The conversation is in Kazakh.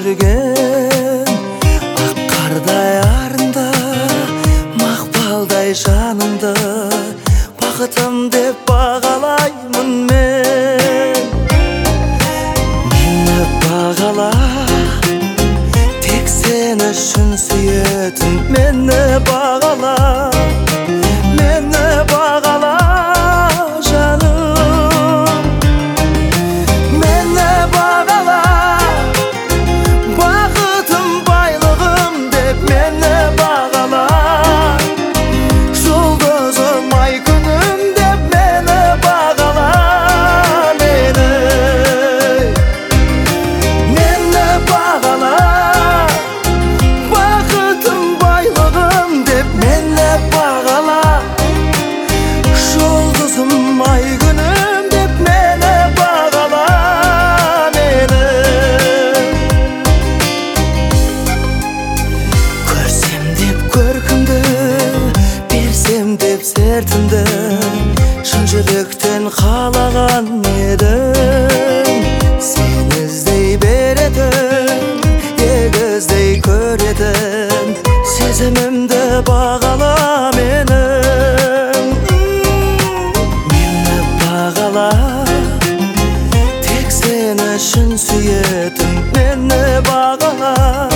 жүрген ақ қардай арында мақпалдай жаныңды бақытым деп бағалаймын мен. Мені бағала, тек сен үшін сүйетін мені бағала, мені бағала жаным. Мені бағала, бақытым байлығым деп мені бағала, жұлдызым ай күнім деп мені бағала. Мені бағала, бақытым байлығым деп мені бағала, жұлдызым ай күнім деп мені бағала. Көрсем деп көркімді, берсем деп сертімді, шын жүректен қалаған едім. Сен іздей беретін, егіздей көретін, сезімімді бағала менің. Мені бағала, тек сен үшін сүйетін мені бағала.